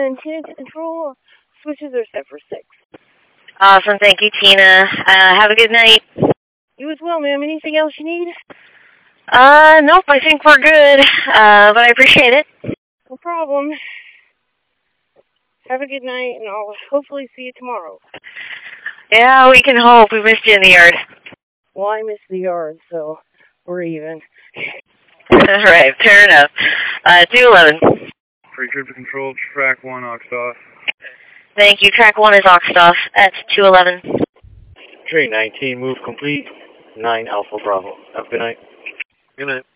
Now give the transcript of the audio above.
219 to control. Switches are set for 6. Awesome, thank you, Tina. Have a good night. You as well, ma'am. Anything else you need? Nope, I think we're good, but I appreciate it. No problem. Have a good night, and I'll hopefully see you tomorrow. Yeah, we can hope. We missed you in the yard. Well, I missed the yard, so we're even. Right, fair enough. 211. Free trip control, track 1, oxed off. Thank you. Track 1 is oxed off at 211. Train 19, move complete. 9 Alpha Bravo. Have a good night. Good night.